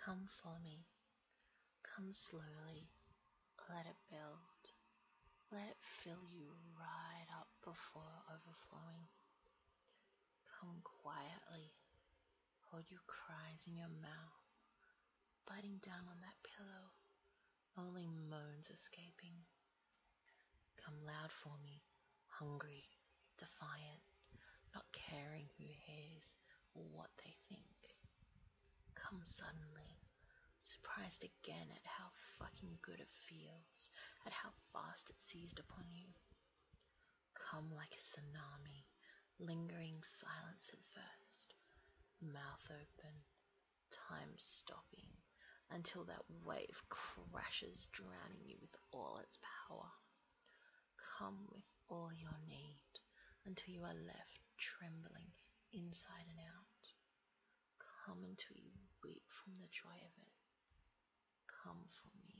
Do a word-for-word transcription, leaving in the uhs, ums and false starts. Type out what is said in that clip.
Come for me. Come slowly. Let it build. Let it fill you right up before overflowing. Come quietly. Hold your cries in your mouth, biting down on that pillow, only moans escaping. Come loud for me, hungry, defiant, not caring who hears or what they think. Come suddenly, surprised again at how fucking good it feels, at how fast it seized upon you. Come like a tsunami, lingering silence at first, mouth open, time stopping, until that wave crashes, drowning you with all its power. Come with all your need, until you are left trembling inside and out. Come until you weep from the joy of it. Come for me.